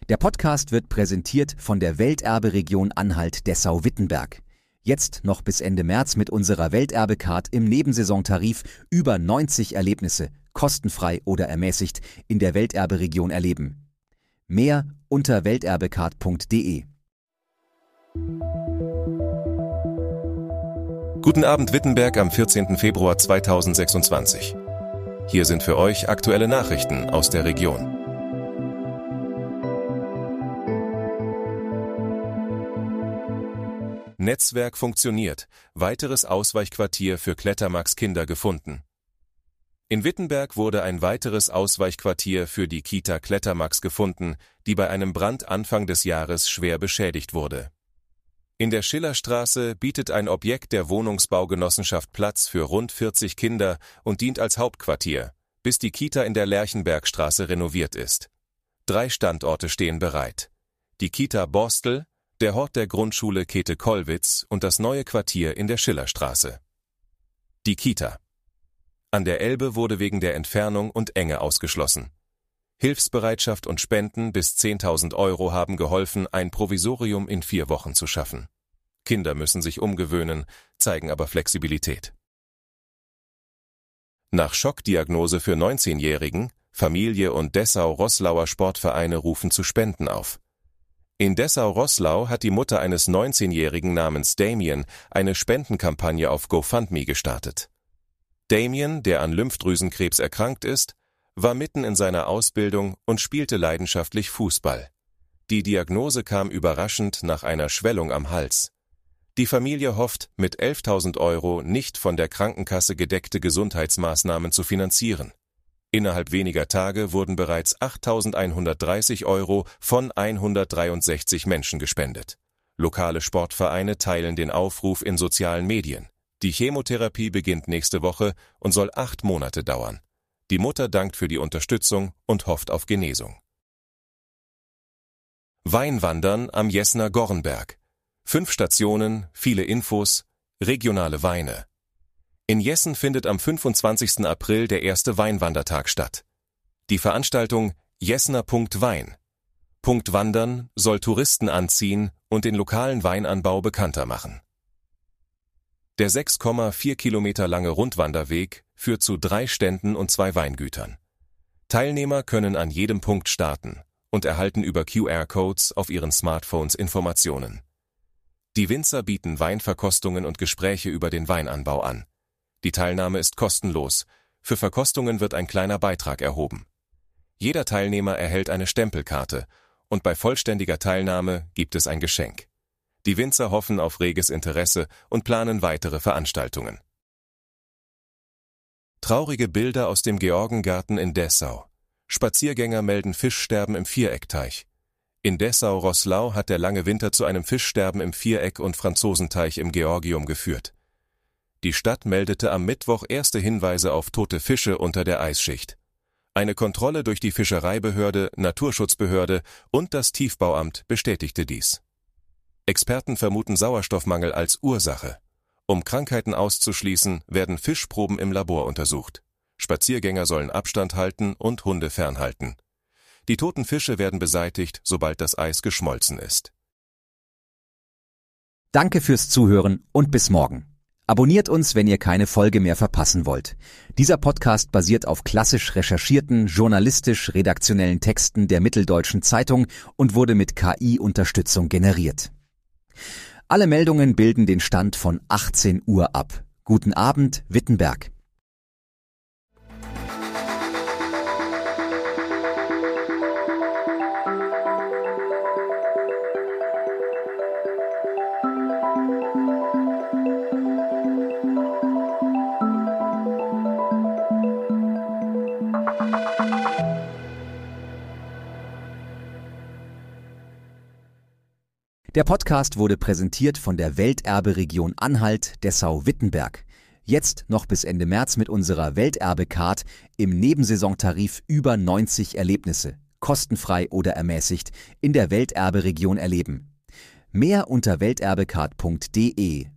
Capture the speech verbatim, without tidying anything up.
Der Podcast wird präsentiert von der Welterbe-Region Anhalt-Dessau-Wittenberg. Jetzt noch bis Ende März mit unserer Welterbe-Card im Nebensaisontarif über neunzig Erlebnisse, kostenfrei oder ermäßigt, in der Welterbe-Region erleben. Mehr unter welterbecard punkt de. Guten Abend Wittenberg am vierzehnten Februar zweitausendsechsundzwanzig. Hier sind für euch aktuelle Nachrichten aus der Region. Netzwerk funktioniert. Weiteres Ausweichquartier für Klettermax-Kinder gefunden. In Wittenberg wurde ein weiteres Ausweichquartier für die Kita Klettermax gefunden, die bei einem Brand Anfang des Jahres schwer beschädigt wurde. In der Schillerstraße bietet ein Objekt der Wohnungsbaugenossenschaft Platz für rund vierzig Kinder und dient als Hauptquartier, bis die Kita in der Lerchenbergstraße renoviert ist. Drei Standorte stehen bereit. Die Kita Borstel, der Hort der Grundschule Käthe-Kollwitz und das neue Quartier in der Schillerstraße. Die Kita an der Elbe wurde wegen der Entfernung und Enge ausgeschlossen. Hilfsbereitschaft und Spenden bis zehntausend Euro haben geholfen, ein Provisorium in vier Wochen zu schaffen. Kinder müssen sich umgewöhnen, zeigen aber Flexibilität. Nach Schockdiagnose für neunzehnjährigen, Familie und Dessau-Roßlauer Sportvereine rufen zu Spenden auf. In Dessau-Roßlau hat die Mutter eines neunzehnjährigen namens Damien eine Spendenkampagne auf GoFundMe gestartet. Damien, der an Lymphdrüsenkrebs erkrankt ist, war mitten in seiner Ausbildung und spielte leidenschaftlich Fußball. Die Diagnose kam überraschend nach einer Schwellung am Hals. Die Familie hofft, mit elftausend Euro nicht von der Krankenkasse gedeckte Gesundheitsmaßnahmen zu finanzieren. Innerhalb weniger Tage wurden bereits achttausendeinhundertdreißig Euro von hundertdreiundsechzig Menschen gespendet. Lokale Sportvereine teilen den Aufruf in sozialen Medien. Die Chemotherapie beginnt nächste Woche und soll acht Monate dauern. Die Mutter dankt für die Unterstützung und hofft auf Genesung. Weinwandern am Jessener Gorrenberg. Fünf Stationen, viele Infos, regionale Weine. In Jessen findet am fünfundzwanzigsten April der erste Weinwandertag statt. Die Veranstaltung Jessener Punkt Wein. Punkt Wandern soll Touristen anziehen und den lokalen Weinanbau bekannter machen. Der sechs Komma vier Kilometer lange Rundwanderweg führt zu drei Ständen und zwei Weingütern. Teilnehmer können an jedem Punkt starten und erhalten über Q R-Codes auf ihren Smartphones Informationen. Die Winzer bieten Weinverkostungen und Gespräche über den Weinanbau an. Die Teilnahme ist kostenlos. Für Verkostungen wird ein kleiner Beitrag erhoben. Jeder Teilnehmer erhält eine Stempelkarte und bei vollständiger Teilnahme gibt es ein Geschenk. Die Winzer hoffen auf reges Interesse und planen weitere Veranstaltungen. Traurige Bilder aus dem Georgengarten in Dessau. Spaziergänger melden Fischsterben im Viereckteich. In Dessau-Roßlau hat der lange Winter zu einem Fischsterben im Viereck- und Franzosenteich im Georgium geführt. Die Stadt meldete am Mittwoch erste Hinweise auf tote Fische unter der Eisschicht. Eine Kontrolle durch die Fischereibehörde, Naturschutzbehörde und das Tiefbauamt bestätigte dies. Experten vermuten Sauerstoffmangel als Ursache. Um Krankheiten auszuschließen, werden Fischproben im Labor untersucht. Spaziergänger sollen Abstand halten und Hunde fernhalten. Die toten Fische werden beseitigt, sobald das Eis geschmolzen ist. Danke fürs Zuhören und bis morgen. Abonniert uns, wenn ihr keine Folge mehr verpassen wollt. Dieser Podcast basiert auf klassisch recherchierten, journalistisch-redaktionellen Texten der Mitteldeutschen Zeitung und wurde mit K I-Unterstützung generiert. Alle Meldungen bilden den Stand von achtzehn Uhr ab. Guten Abend, Wittenberg. Der Podcast wurde präsentiert von der Welterbe-Region Anhalt-Dessau-Wittenberg. Jetzt noch bis Ende März mit unserer Welterbe-Card im Nebensaisontarif über neunzig Erlebnisse, kostenfrei oder ermäßigt, in der Welterbe-Region erleben. Mehr unter welterbecard punkt de.